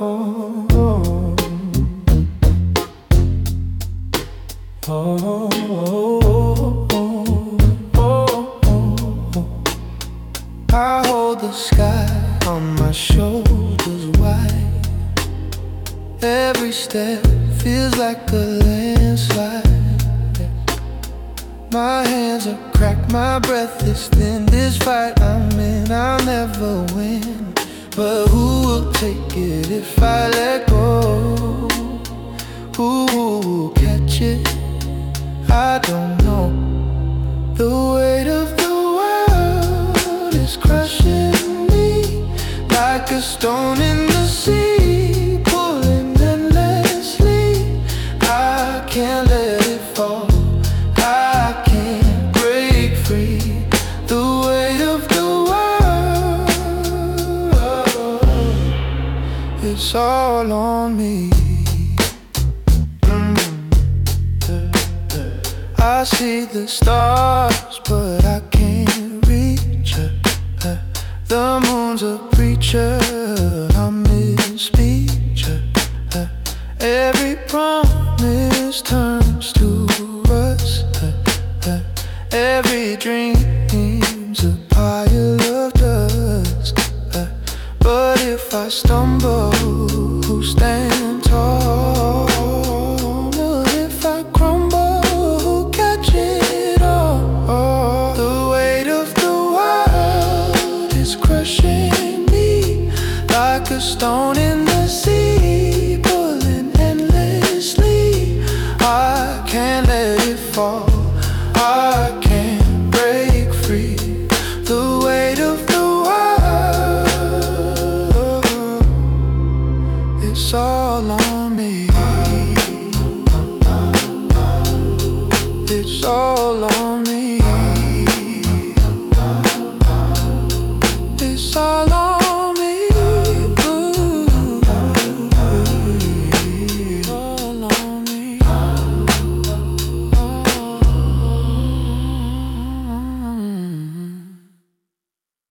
I hold the sky on my shoulders wide. Every step feels like a landslide. My hands are cracked, my breath is thin. This fight I'm in, I'll never win. But who will take it if I let go? Who will catch it? I don't know. The weight of the world is crushing me like a stone in the sea, pulling endlessly. I can't let it fall, I can't break free. The weight of the world, it's all on me. I see the stars, but I can't reach her. The moon's a preacher, I'm his speech. Every promise turns to rust. Every dream's a pile of dust. But if I stumble, who stand tall? If I crumble, who catch it all? The weight of the world is crushing me like a stone in the sea, pulling endlessly. I can't let it fall, I can't break free. The weight of the world, it's all on me. It's all on me.